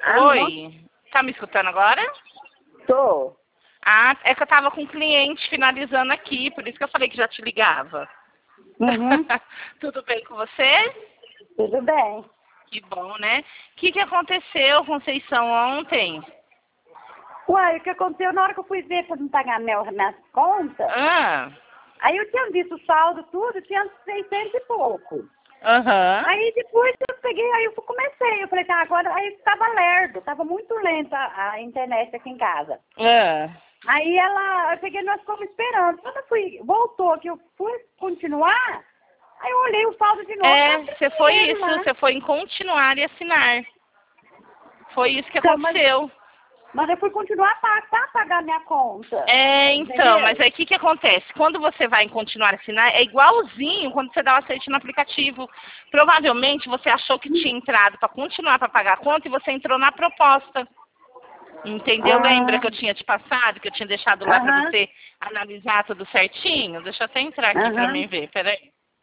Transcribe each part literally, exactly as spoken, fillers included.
Alô? Oi, tá me escutando agora? Tô. Ah, é que eu tava com um cliente finalizando aqui, por isso que eu falei que já te ligava. Uhum. Tudo bem com você? Tudo bem. Que bom, né? O que, que aconteceu, Conceição, ontem? Uai, o que aconteceu na hora que eu fui ver pra não pagar meu, minhas contas, Ah, aí eu tinha visto o saldo, tudo, tinha seiscentos e pouco. aham. Aí depois eu peguei, aí eu comecei, eu falei, tá, agora, aí tava lerdo, tava muito lenta a, a internet aqui em casa. Ah. Aí ela, eu peguei, nós ficamos esperando. Quando eu fui, voltou, que eu fui continuar, aí eu olhei o saldo de novo, É, tava você foi dinheiro isso, lá. você foi em continuar e assinar. Foi isso que Então, mas, aconteceu. mas eu fui continuar para tá, pagar minha conta. É, então, mas Entendeu? aí o que, que acontece? Quando você vai em continuar a assinar, é igualzinho quando você dá o aceite no aplicativo. Provavelmente você achou que tinha entrado para continuar para pagar a conta e você entrou na proposta. Entendeu? Lembra Ah, que eu tinha te passado, que eu tinha deixado lá para aham, você analisar tudo certinho? Deixa eu até entrar aqui para aham. mim ver, peraí.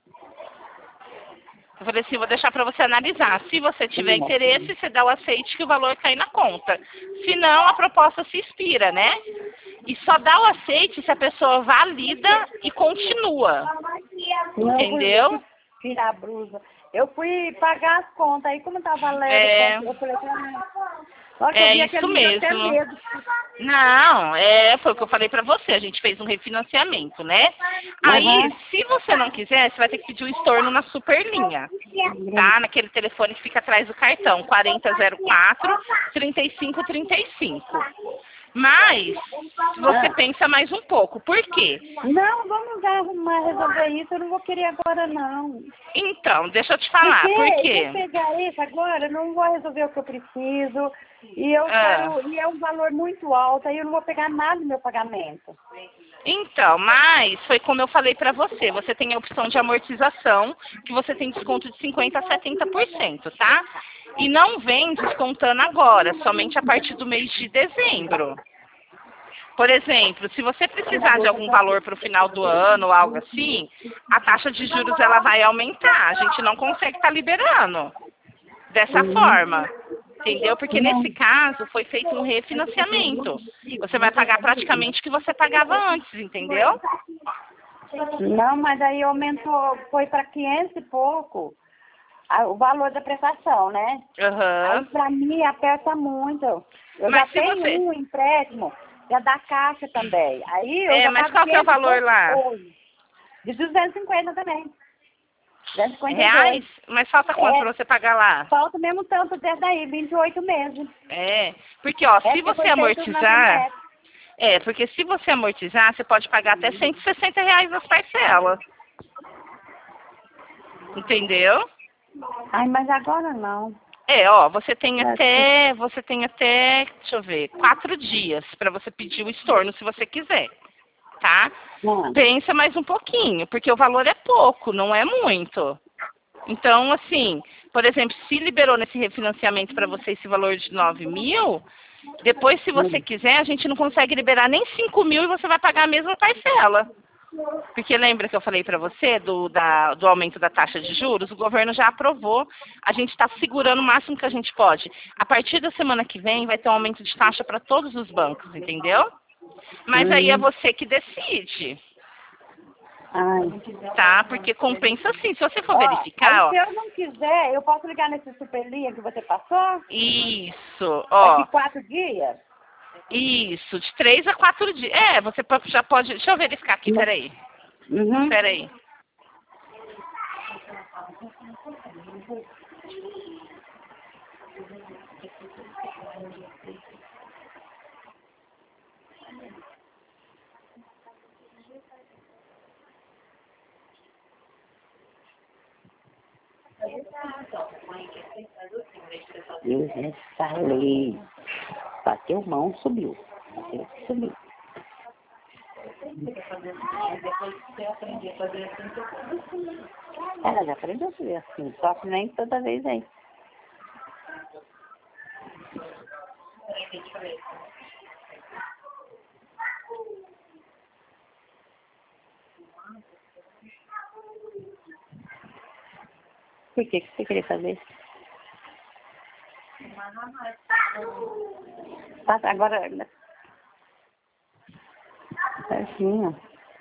Eu falei assim, vou deixar para você analisar. Se você tiver interesse, você dá o aceite que o valor cai na conta. Se não, a proposta se expira, né? E só dá o aceite se a pessoa valida e continua. Não, eu fui eu Entendeu? fui tirar a blusa. Eu fui pagar as contas, aí como tava lendo, É, eu falei, ah, na hora que eu é vi isso aquele, me deu até mesmo. medo. Não, é, foi o que eu falei pra você. A gente fez um refinanciamento, né? Aí, Aham. se você não quiser, você vai ter que pedir o estorno na Superlinha, tá? Naquele telefone que fica atrás do cartão, quarenta zero quatro, trinta e cinco trinta e cinco. Mas, você Ah. pensa mais um pouco. Por quê? Não, vamos já arrumar, resolver isso, eu não vou querer agora não. Então, deixa eu te Porque falar. Por se eu quê? pegar isso agora, eu não vou resolver o que eu preciso. E eu Ah, quero, e é um valor muito alto, aí eu não vou pegar nada no meu pagamento. então, mas foi como eu falei pra você. Você tem a opção de amortização, que você tem desconto de cinquenta a setenta por cento, tá? E não vem descontando agora, somente a partir do mês de dezembro. Por exemplo, se você precisar de algum valor para o final do ano ou algo assim, a taxa de juros ela vai aumentar. A gente não consegue estar liberando dessa Uhum. forma. Entendeu? Porque nesse Não. caso foi feito um refinanciamento. Você vai pagar praticamente o que você pagava antes, entendeu? Não, mas aí aumentou, foi para quinhentos e pouco a- o valor da prestação, né? Aí Aham. para mim aperta muito. Eu já Mas se tenho você. um empréstimo, já da Caixa também. Aí eu É, já mas pago qual que é o quinhentos e valor pouco lá? hoje. De duzentos e cinquenta também. duzentos e cinquenta e Reais? dois. Mas falta quanto É, para você pagar lá? falta o mesmo tanto desde aí, vinte e oito meses. É, porque ó, É se porque você foi feito na amortizar, Santec. é, porque se você amortizar, você pode pagar até cento e sessenta reais nas parcelas. Entendeu? Ai, mas agora não. É, ó, você tem É, que- até, você tem até, deixa eu ver, quatro dias para você pedir o estorno se você quiser, tá? Não. Pensa mais um pouquinho, porque o valor é pouco, não é muito. Então, assim, por exemplo, se liberou nesse refinanciamento para você esse valor de nove mil, depois, se você Hum. quiser, a gente não consegue liberar nem cinco mil e você vai pagar a mesma parcela. Porque lembra que eu falei para você do, da- do aumento da taxa de juros? O governo já aprovou, a gente está segurando o máximo que a gente pode. A partir da semana que vem vai ter um aumento de taxa para todos os bancos, entendeu? Mas aí é Uhum. você que decide, Ai. tá? Porque compensa sim. Se você for Ó, aí verificar, se ó, eu não quiser, eu posso ligar nesse superlinha que você passou? isso, Daqui ó, quatro dias? isso, de três a quatro dias. É, você po- já pode. Deixa eu verificar aqui, Não. peraí. Uhum. Peraí. Eu já falei. Bateu mão, subiu. Bateu, subiu. Ela já aprendeu a fazer assim, só que nem toda vez aí. Por que que você queria fazer? Tá, agora... Certinho.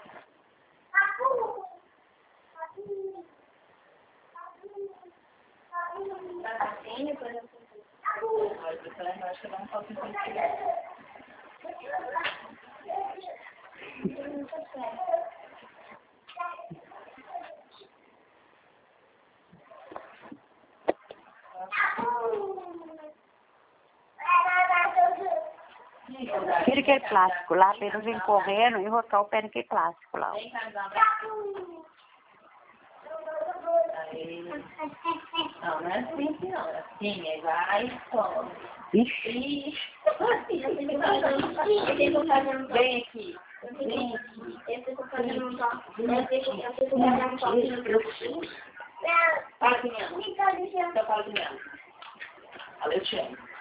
Tira aquele plástico lá, pra ele não vir correndo e rotar o pé naquele plástico lá. Não, não é assim, não. É assim, é vai e toma. Ixi. Vem aqui. Vem aqui. Fala, Guilherme. Então fala, Guilherme. Fala, eu te amo.